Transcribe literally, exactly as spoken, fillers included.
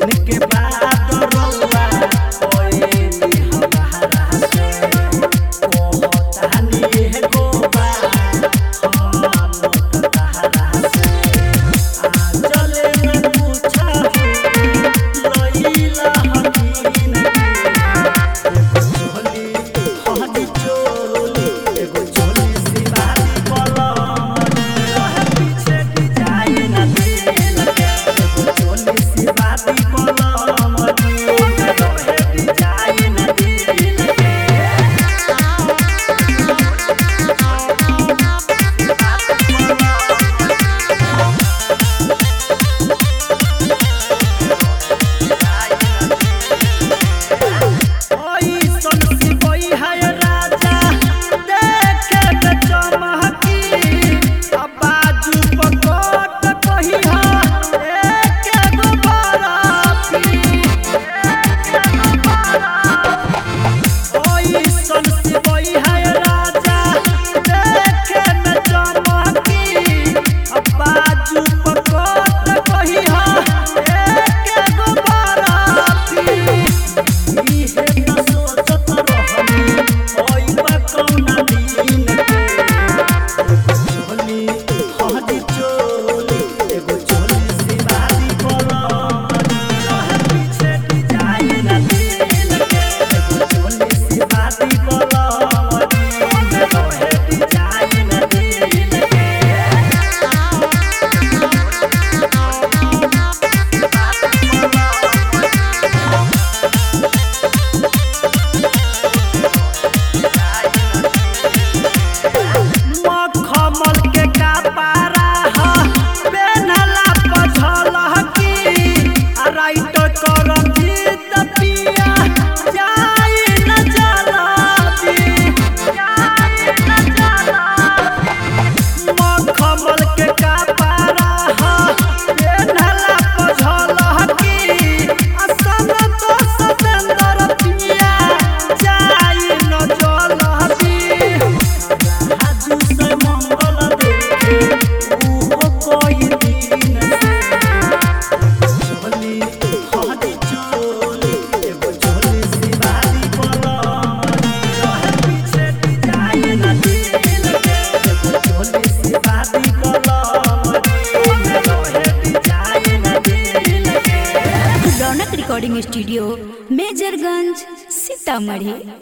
उनके बाद रउआ ओए नी हमारा से कहतानी एगो बात हम तो तहरा से आ चले न पूछा लइला हकीन एगो चोली हदी चोली एगो चोली सिवाली पलम रहे पीछे डिजाइन दिल के एगो चोली सिवाली पलम रहे डिजाइन दिल के ओई संसी कोई है राजा देखे के चमहकी अब बाजू पकोट कही हा एक एगो बराती एक एगो बराती ओई संसी कोई है राजा देखे में चमहकी अब बाजू पकोट कही हा एक एगो बराती इहे न सोचत रहनी ओई बा कौना दिन के एगो चोली हदी चोली एगो चोली सिवाली पलम रहे पीछे डिजाइन दिल के एगो चोली सिवाली पलम रहे डिजाइन दिल के मखमल के कपड़ा ह पेनहला पझलहकी आ राइट करथी त पिया जाई न जलती जाई न जलती मखमल के कपड़ा ह पेनहला पझलहकी आ सन तो सतेंद्र पिया जाई न जलती हाजू से मंगल देखे उहो कोई दिन से चोली हदी चोली एगो चोली सिवाली पलम रहे पीछे डिजाइन दिल के एगो चोली सिवाली पलम रहे डिजाइन दिल के। Raunak recording studio Majorganj Sitamarhi.